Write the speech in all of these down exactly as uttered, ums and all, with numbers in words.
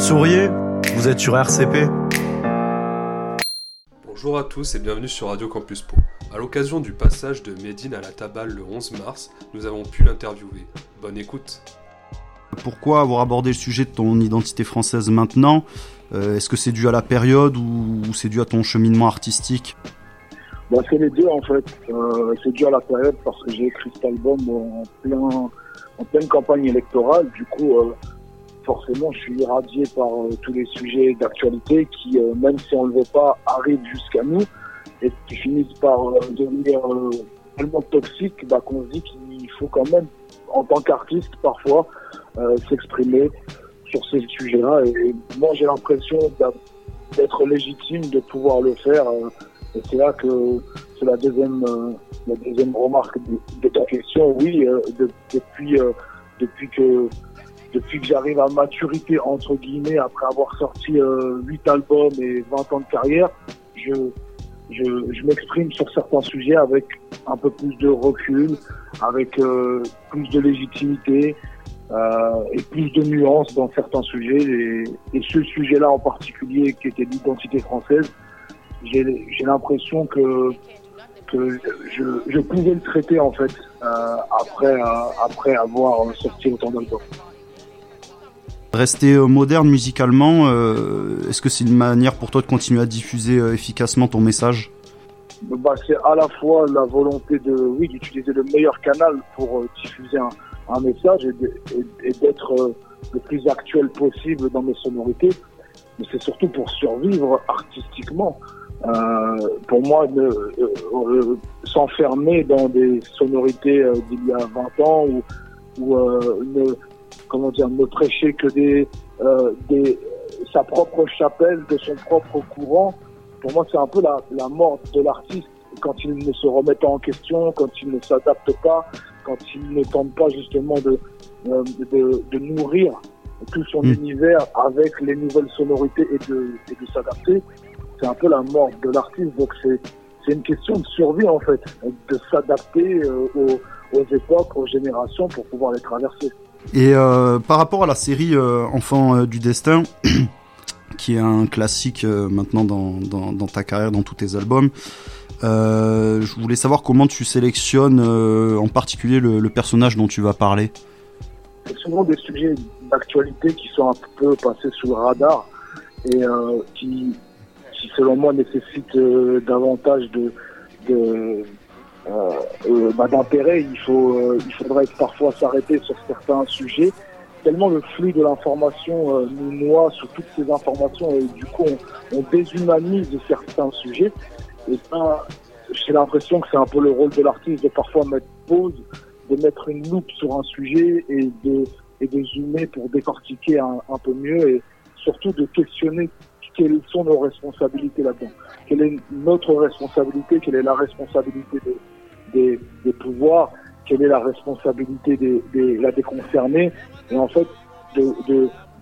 souriez, vous êtes sur R C P. Bonjour à tous et bienvenue sur Radio Campus Pau. À l'occasion du passage de Medine à la Tabale le onze mars, nous avons pu l'interviewer. Bonne écoute. Pourquoi avoir abordé le sujet de ton identité française maintenant ? euh, Est-ce que c'est dû à la période ou, ou c'est dû à ton cheminement artistique ? Bah, c'est les deux en fait. Euh, c'est dû à la période parce que j'ai écrit cet album en, plein, en pleine campagne électorale. Du coup, euh, forcément, je suis irradié par euh, tous les sujets d'actualité qui, euh, même si on ne le veut pas, arrivent jusqu'à nous et qui finissent par euh, devenir euh, tellement toxiques bah, qu'on se dit qu'il faut quand même, en tant qu'artiste, parfois, euh, s'exprimer sur ces sujets-là. Et, et moi, j'ai l'impression d'être légitime de pouvoir le faire. Euh, et c'est là que c'est la deuxième, euh, la deuxième remarque de, de ta question. Oui, euh, de, depuis, euh, depuis que Depuis que j'arrive à maturité, entre guillemets, après avoir sorti euh, huit albums et vingt ans de carrière, je, je, je m'exprime sur certains sujets avec un peu plus de recul, avec euh, plus de légitimité euh, et plus de nuances dans certains sujets. Et, et ce sujet-là en particulier, qui était l'identité française, j'ai, j'ai l'impression que, que je, je pouvais le traiter en fait euh, après, euh, après avoir sorti autant d'albums. Rester moderne musicalement, euh, est-ce que c'est une manière pour toi de continuer à diffuser euh, efficacement ton message ? Bah, c'est à la fois la volonté de, oui, d'utiliser le meilleur canal pour euh, diffuser un, un message et, de, et, et d'être euh, le plus actuel possible dans mes sonorités, mais c'est surtout pour survivre artistiquement. Euh, pour moi, ne, euh, euh, s'enfermer dans des sonorités euh, d'il y a vingt ans ou, ou euh, ne comment dire, ne prêcher que des, euh, des, sa propre chapelle, de son propre courant. Pour moi, c'est un peu la, la mort de l'artiste quand il ne se remet pas en question, quand il ne s'adapte pas, quand il ne tente pas justement de, euh, de, de nourrir tout son mmh. univers avec les nouvelles sonorités et de, et de s'adapter. C'est un peu la mort de l'artiste. Donc c'est, c'est une question de survie en fait, de s'adapter euh, aux, aux époques, aux générations pour pouvoir les traverser. Et euh, par rapport à la série euh, Enfants euh, du Destin, qui est un classique euh, maintenant dans, dans, dans ta carrière, dans tous tes albums, euh, je voulais savoir comment tu sélectionnes euh, en particulier le, le personnage dont tu vas parler. C'est souvent des sujets d'actualité qui sont un peu passés sous le radar et euh, qui, qui, selon moi, nécessitent euh, davantage de... de Euh, euh, bah, d'intérêt. Il faut, euh, il faudrait parfois s'arrêter sur certains sujets. Tellement le flux de l'information euh, nous noie sous toutes ces informations et du coup on, on déshumanise certains sujets. Et ça, j'ai l'impression que c'est un peu le rôle de l'artiste de parfois mettre pause, de mettre une loupe sur un sujet et de, et de zoomer pour décortiquer un, un peu mieux et surtout de questionner quelles sont nos responsabilités là-dedans. Quelle est notre responsabilité, quelle est la responsabilité de Des, des pouvoirs, quelle est la responsabilité des, des, là, des concernés. Et en fait, de, de,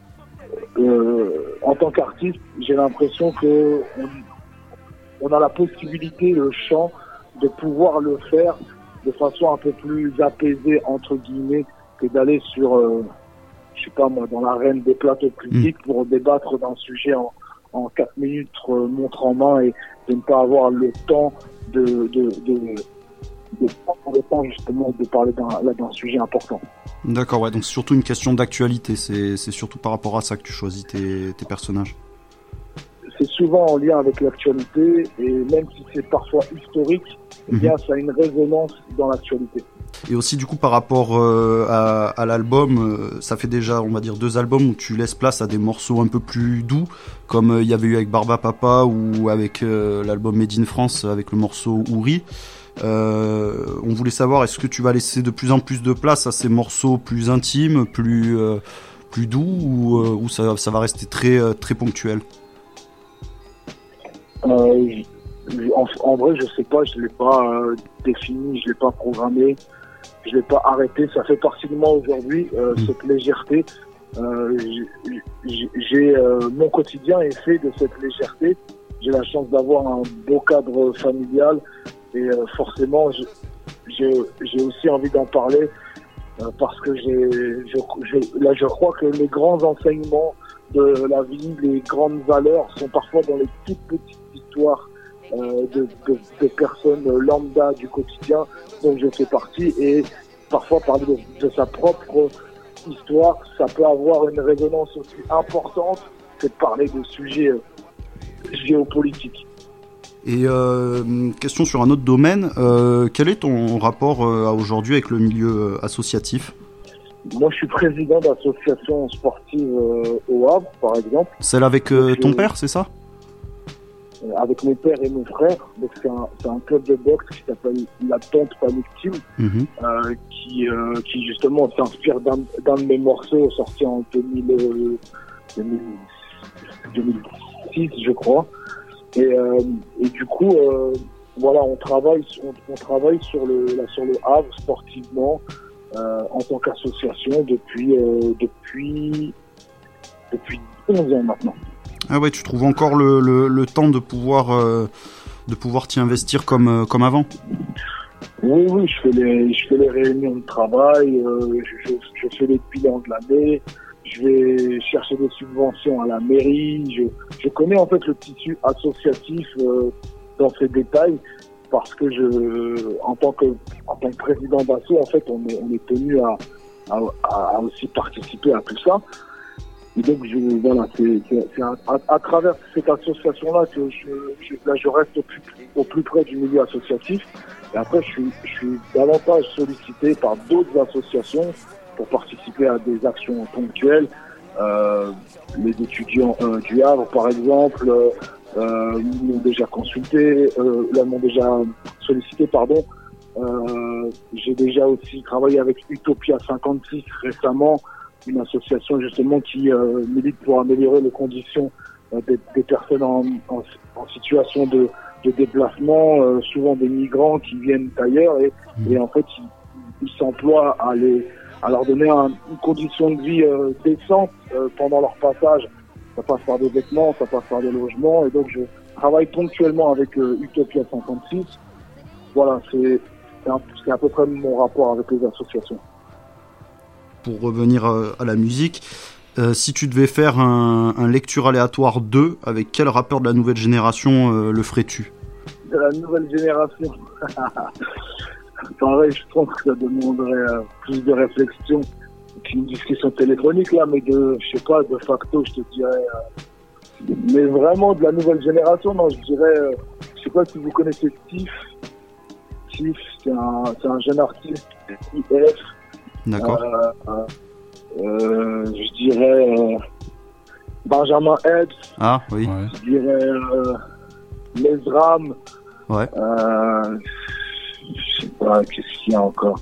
euh, en tant qu'artiste, j'ai l'impression que on, on a la possibilité, le champ, de pouvoir le faire de façon un peu plus apaisée, entre guillemets, que d'aller sur, euh, je sais pas moi, dans l'arène des plateaux publics pour débattre d'un sujet en, en quatre minutes, euh, montre en main, et de ne pas avoir le temps de, de, de de prendre le temps justement de parler d'un, là, d'un sujet important. D'accord, ouais, donc c'est surtout une question d'actualité, c'est, c'est surtout par rapport à ça que tu choisis tes, tes personnages. C'est souvent en lien avec l'actualité, et même si c'est parfois historique, eh bien, mm-hmm. ça a une résonance dans l'actualité. Et aussi du coup par rapport euh, à, à l'album, euh, ça fait déjà on va dire deux albums où tu laisses place à des morceaux un peu plus doux, comme il euh, y avait eu avec Barba Papa ou avec euh, l'album Made in France avec le morceau Ouri. Euh, on voulait savoir, est-ce que tu vas laisser de plus en plus de place à ces morceaux plus intimes, plus euh, plus doux, ou, euh, ou ça, ça va rester très très ponctuel? euh, en, en vrai, je sais pas, je l'ai pas euh, défini, je l'ai pas programmé, je l'ai pas arrêté. Ça fait partie de moi aujourd'hui, euh, mmh. cette légèreté. Euh, j'ai, j'ai euh, mon quotidien est fait de cette légèreté. J'ai la chance d'avoir un beau cadre familial. Et euh, forcément, je, je, j'ai aussi envie d'en parler euh, parce que j'ai, je, je, là, je crois que les grands enseignements de la vie, les grandes valeurs sont parfois dans les toutes petites histoires euh, de, de, de personnes lambda du quotidien dont je fais partie, et parfois parler de, de sa propre histoire, ça peut avoir une résonance aussi importante que de parler de sujets euh, géopolitiques. Et euh, question sur un autre domaine, euh, quel est ton rapport euh, aujourd'hui avec le milieu euh, associatif ? Moi, je suis président d'associations sportives euh, au Havre, par exemple. Celle avec euh, Donc, ton je... père, c'est ça ? Avec mon père et mon frère. Donc c'est un, c'est un club de boxe qui s'appelle la Tente Panic Team, mmh. euh, qui, euh, qui justement s'inspire d'un, d'un de mes morceaux sortis en deux mille, euh, deux mille, deux mille six, je crois. Et, euh, et du coup, euh, voilà, on travaille, on, on travaille sur le, là, sur le Havre sportivement euh, en tant qu'association depuis, euh, depuis, depuis onze ans maintenant. Ah ouais, tu trouves encore le, le, le temps de pouvoir, euh, de pouvoir t'y investir comme, euh, comme avant ? Oui, oui, je fais les, je fais les réunions de travail, euh, je, je, je fais les bilans de l'année, je vais chercher des subventions à la mairie, je, je connais en fait le tissu associatif euh, dans ses détails, parce que je, en tant que, en tant que président d'asso, en fait, on est, on est tenu à, à, à aussi participer à tout ça. Et donc, je, voilà, c'est, c'est, c'est à, à, à travers cette association-là que je, je, là, je reste au plus, au plus près du milieu associatif. Et après, je suis, je suis davantage sollicité par d'autres associations pour participer à des actions ponctuelles. Euh, les étudiants euh, du Havre, par exemple, euh, m'ont déjà consulté, euh, là, m'ont déjà sollicité, pardon. Euh, j'ai déjà aussi travaillé avec Utopia cinquante-six récemment, une association justement qui euh, milite pour améliorer les conditions euh, des, des personnes en, en, en situation de, de déplacement, euh, souvent des migrants qui viennent d'ailleurs, et, mmh. et en fait ils, ils s'emploient à, les, à leur donner un, une condition de vie euh, décente euh, pendant leur passage. Ça passe par des vêtements, ça passe par des logements, et donc je travaille ponctuellement avec euh, Utopia cinquante-six. Voilà, c'est, c'est, un, c'est à peu près mon rapport avec les associations. Pour revenir à la musique, euh, si tu devais faire un, un lecture aléatoire deux, avec quel rappeur de la nouvelle génération euh, le ferais-tu ? De la nouvelle génération. Pareil, je pense que ça demanderait euh, plus de réflexion qu'une discussion téléphonique là, mais de, je sais pas, de facto, je te dirais. Euh, mais vraiment de la nouvelle génération, non, je dirais, euh, je sais pas si vous connaissez Tiff. Tiff, c'est un, c'est un jeune artiste, I F. D'accord. Euh, euh, je dirais euh, Benjamin Epps. Ah oui. Je dirais euh, Les Drames. Ouais. Euh, je sais pas, qu'est-ce qu'il y a encore.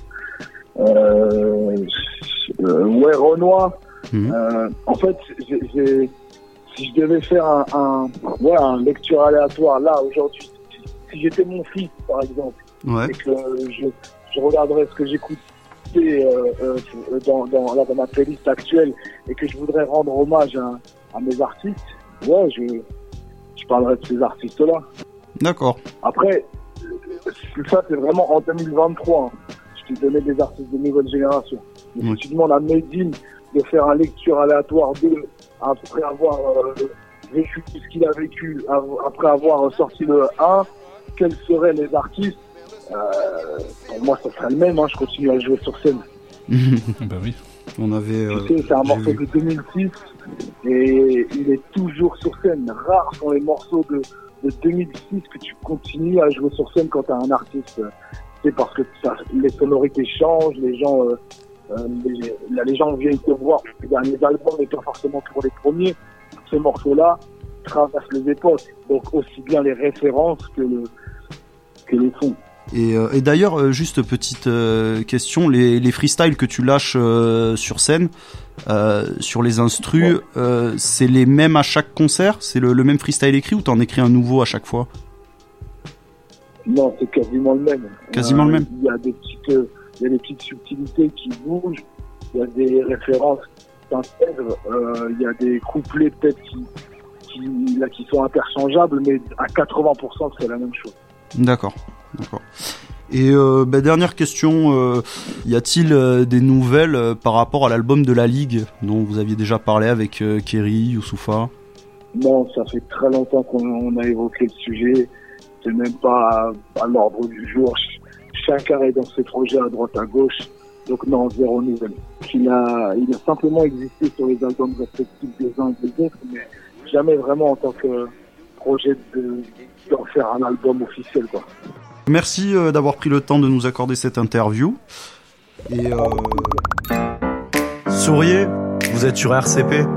Euh, euh, ouais, Renoir. Mmh. Euh, en fait, j'ai, j'ai, si je devais faire un, un, ouais, un lecture aléatoire là aujourd'hui, si, si j'étais mon fils par exemple, ouais. et que je, je regarderais ce que j'écoute. Euh, euh, dans, dans, là, dans ma playlist actuelle, et que je voudrais rendre hommage à, à mes artistes, ouais, je, je parlerai de ces artistes-là. D'accord. Après, ça c'est vraiment en deux mille vingt-trois. Hein. Je t'ai donné des artistes de nouvelle génération. Mais oui. Si tu demandes à Medine de faire un lecture aléatoire de, après avoir euh, vécu tout ce qu'il a vécu, après avoir sorti le un, quels seraient les artistes? Euh, pour moi, ça serait le même. Hein. Je continue à jouer sur scène. Bah oui. On avait. Euh, tu sais, c'est un morceau vu. de deux mille six et il est toujours sur scène. Rares sont les morceaux de, de deux mille six que tu continues à jouer sur scène quand tu as un artiste. C'est parce que ça, les sonorités changent, les gens, euh, euh, les, les gens viennent te voir pour les derniers albums et pas forcément pour les premiers. Ces morceaux-là traversent les époques, donc aussi bien les références que le que les sons. Et, euh, et d'ailleurs, euh, juste petite euh, question, les, les freestyles que tu lâches euh, sur scène, euh, sur les instrus, ouais. euh, c'est les mêmes à chaque concert? C'est le, le même freestyle écrit ou t'en écris un nouveau à chaque fois? Non, c'est quasiment le même. Quasiment euh, le même. Il y a des petites, euh, il y a des petites subtilités qui bougent, il y a des références qui s'intègrent, euh, il y a des couplets peut-être qui, qui, là, qui sont interchangeables, mais à quatre-vingts pour cent c'est la même chose. D'accord. D'accord. Et euh, bah, dernière question, euh, y a-t-il euh, des nouvelles euh, par rapport à l'album de la Ligue dont vous aviez déjà parlé avec euh, Kerry, Youssoupha? Non, ça fait très longtemps qu'on a évoqué le sujet. C'est même pas à, à l'ordre du jour. Ch- chacun est dans ses projets à droite à gauche. Donc non, zéro nouvelle. Il a, il a simplement existé sur les albums respectifs des uns et des autres, mais jamais vraiment en tant que projet de, d'en faire un album officiel, quoi. Merci euh, d'avoir pris le temps de nous accorder cette interview. Et euh... Souriez, vous êtes sur R C P.